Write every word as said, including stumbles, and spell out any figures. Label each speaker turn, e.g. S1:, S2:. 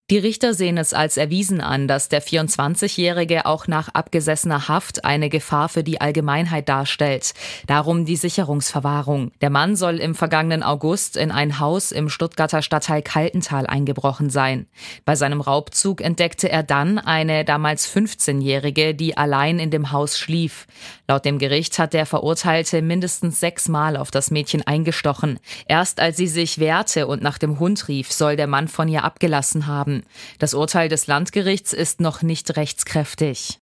S1: Die Richter sehen es als erwiesen an, dass der vierundzwanzigjährige auch nach abgesessener Haft eine Gefahr für die Allgemeinheit darstellt. Darum die Sicherungsverwahrung. Der Mann soll im vergangenen August in ein Haus im Stuttgarter Stadtteil Kaltental eingebrochen sein. Bei seinem Raubzug entdeckte er dann eine damals fünfzehnjährige, die allein in dem Haus schlief. Laut dem Gericht hat der Verurteilte mindestens sechsmal auf das Mädchen eingestochen. Erst als sie sich wehrte und nach dem Hund rief, soll der Mann von ihr abgelassen haben. Das Urteil des Landgerichts ist noch nicht rechtskräftig.